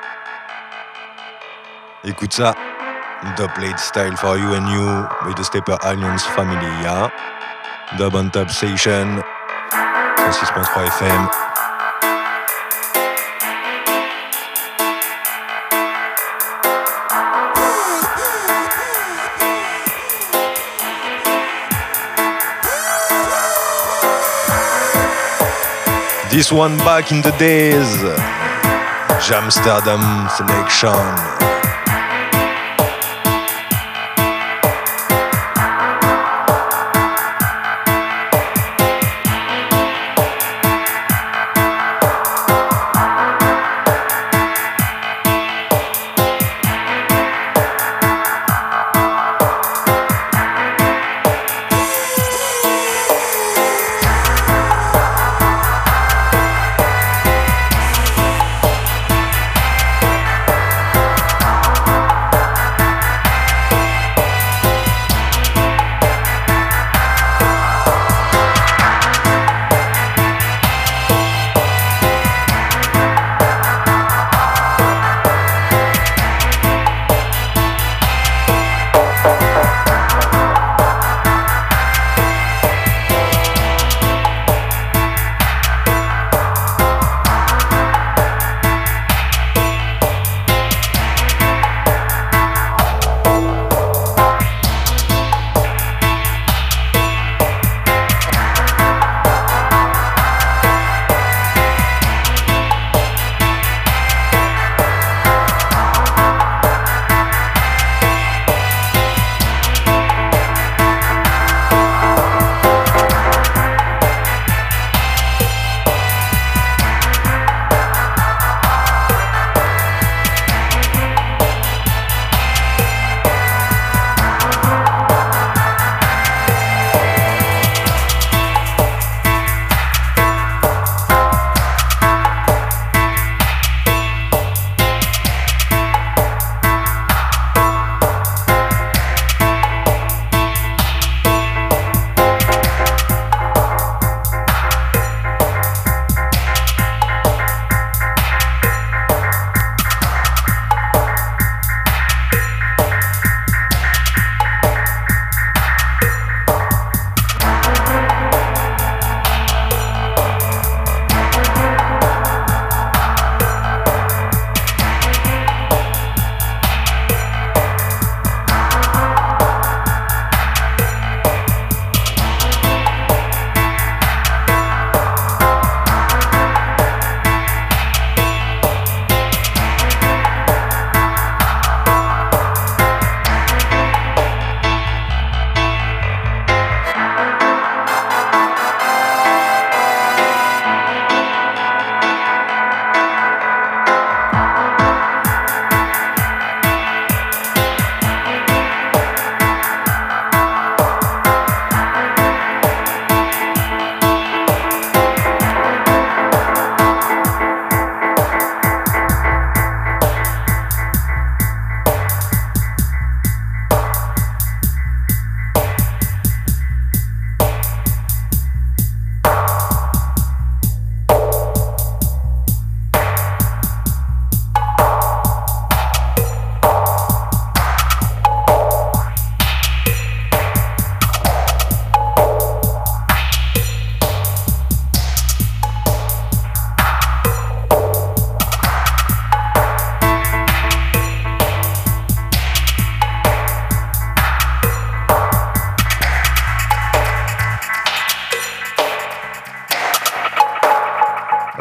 Écoute ça. Dubplate style for you and you with the Stepper Alliance family, yeah. Dub on Top Station, cent six point trois F M. This one back in the days, Jamsterdam selection.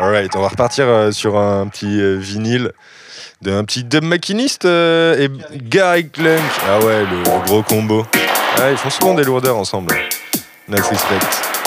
Alright, on va repartir euh, sur un petit euh, vinyle d'un petit dub maquiniste euh, et Gary Clunk. Ah ouais, le, le gros combo. Ah, ils font souvent des lourdeurs ensemble. Nice respect.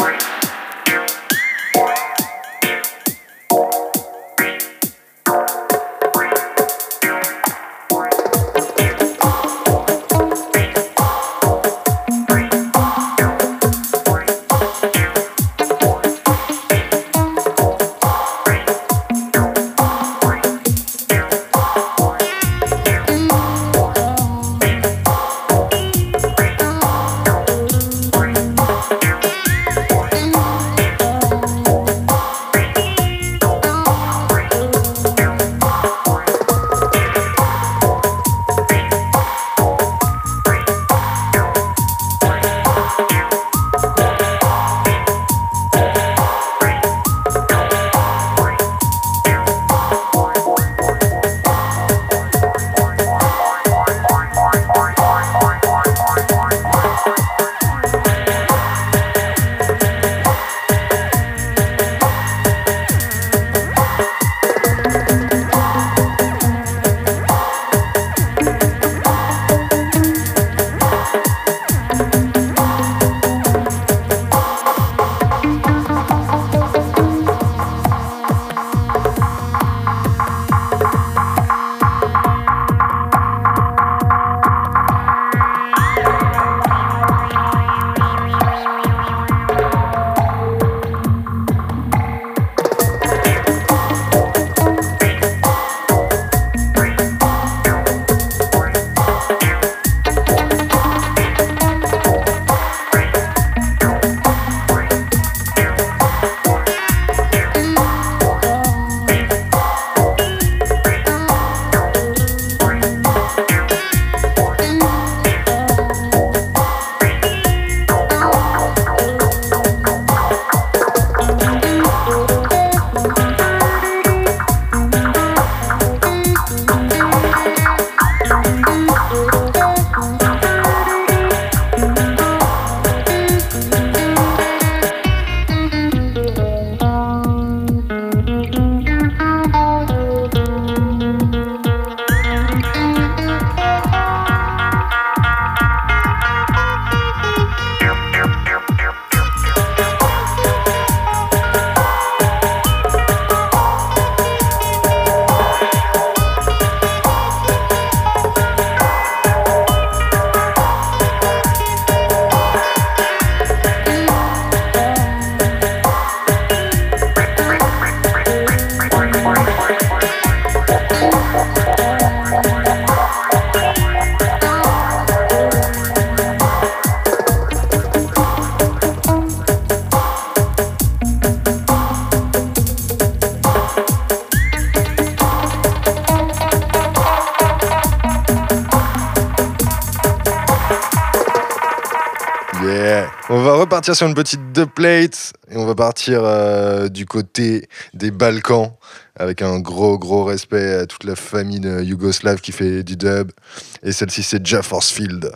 On va repartir sur une petite deux plates et on va partir euh, du côté des Balkans avec un gros gros respect à toute la famille de yougoslave qui fait du dub. Et celle-ci c'est Jafforce Field.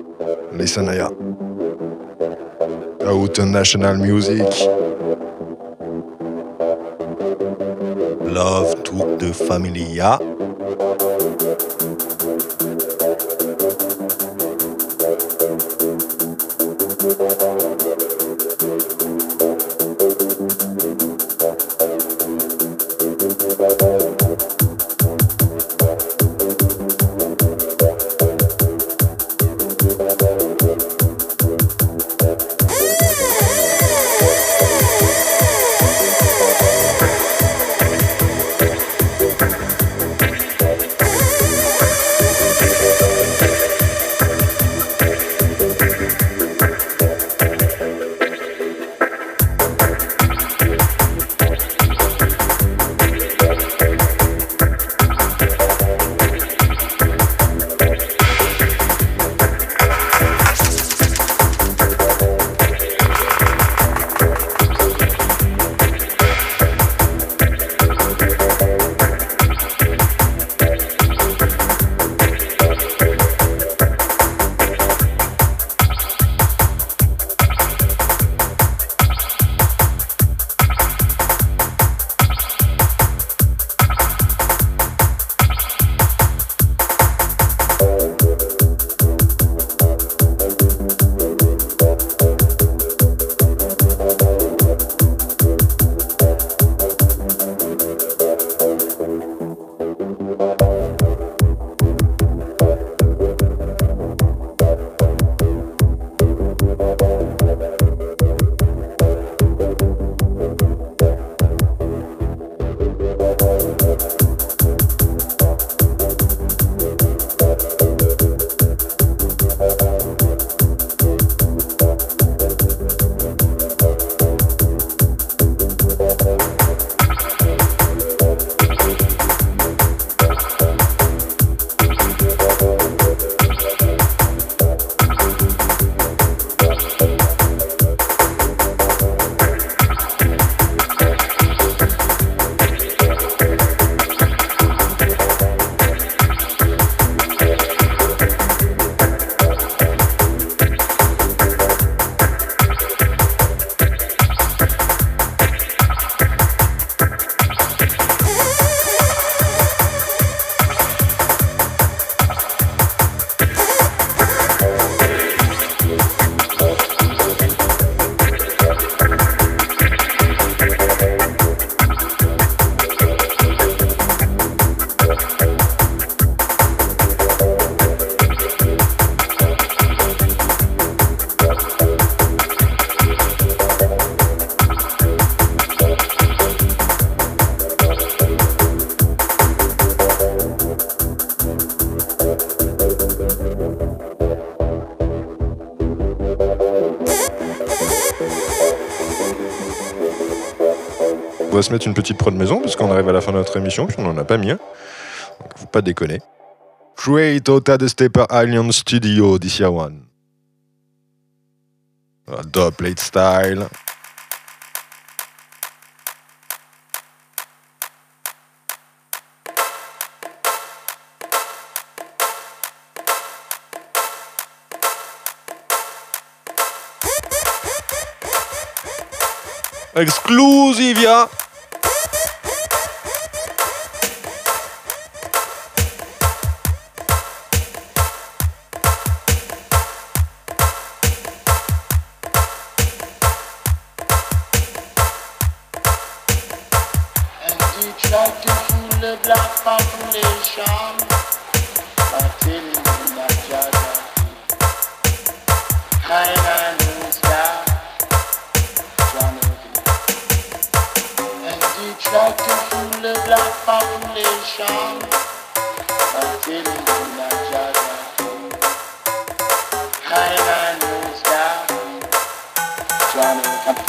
Listen here. Out National Music. Love to the family. on va se mettre une petite prod maison parce qu'on arrive à la fin de notre émission, puis on n'en a pas mis un. Donc faut pas déconner. Straight outta the Stepper Island Studio, this year one. Dub plate style. Exclusivia. Try to fool the black population by telling them that Jaja high and loose down, and they try to fool the black population by telling them that Jaja high and loose down,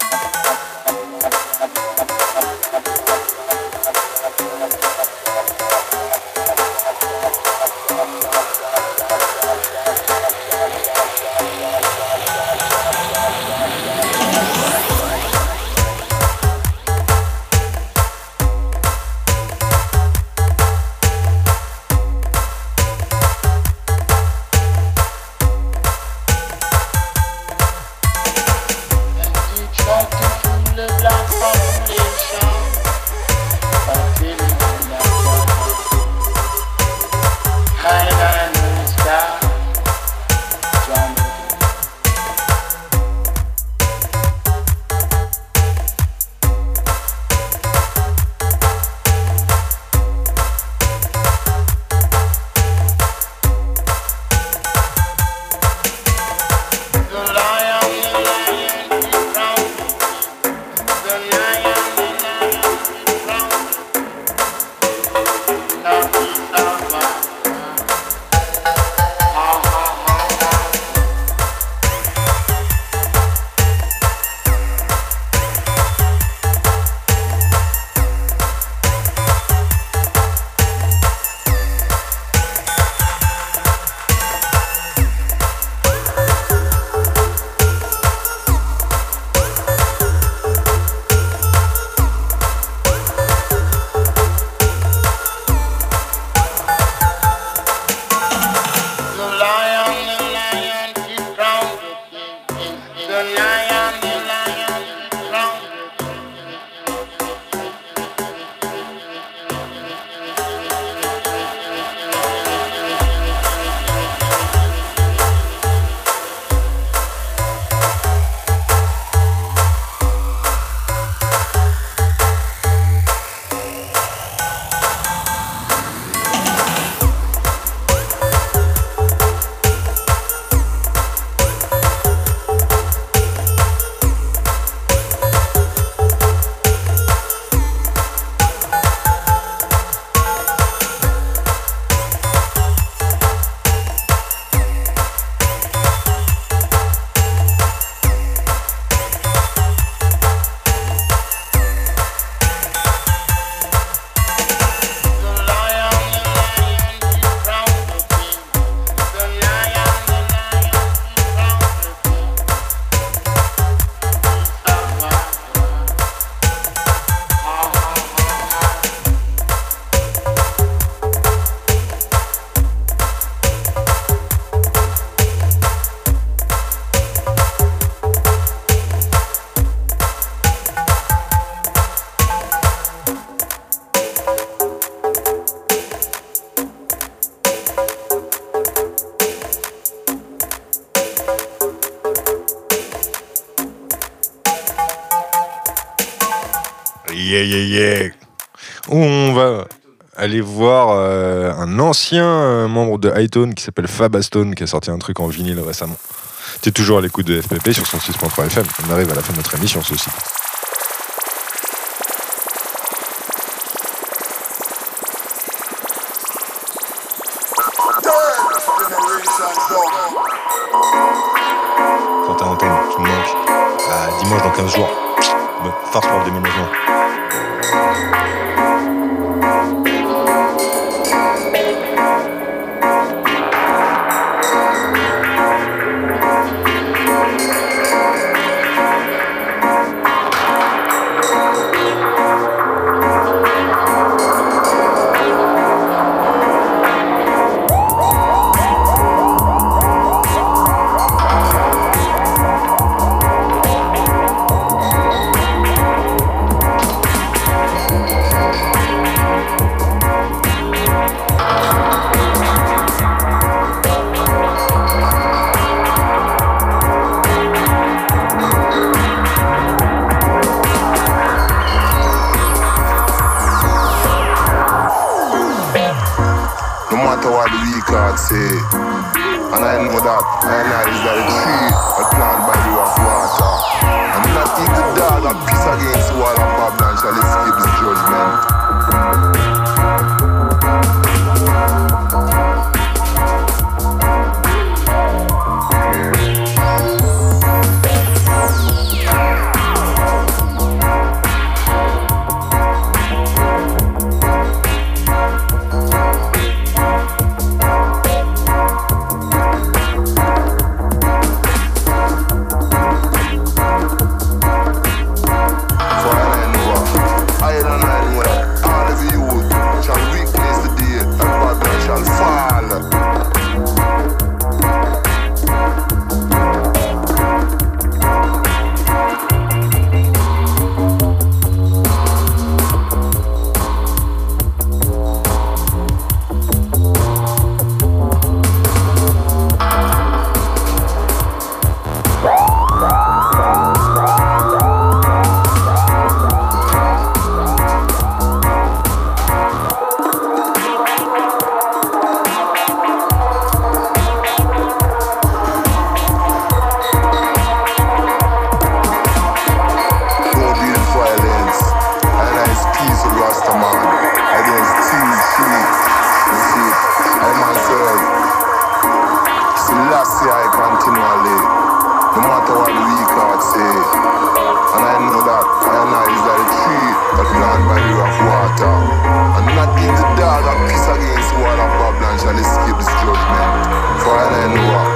Yeah, yeah, yeah. On va aller voir euh, un ancien euh, membre de Hightone qui s'appelle Fab Astone qui a sorti un truc en vinyle récemment. T'es toujours à l'écoute de F P P sur cent six point trois F M. On arrive à la fin de notre émission, ceci. Quentin Antenne, tu me manques. À dimanche dans quinze jours. Bonne farce pour le déménagement. Say, and I know that I know is that a tree a plant by the of water, and not even the dog that piss against the wall of Babylon shall escape this judgment. And not in the dog that piss against the wall of Babylon shall escape this judgment. For I know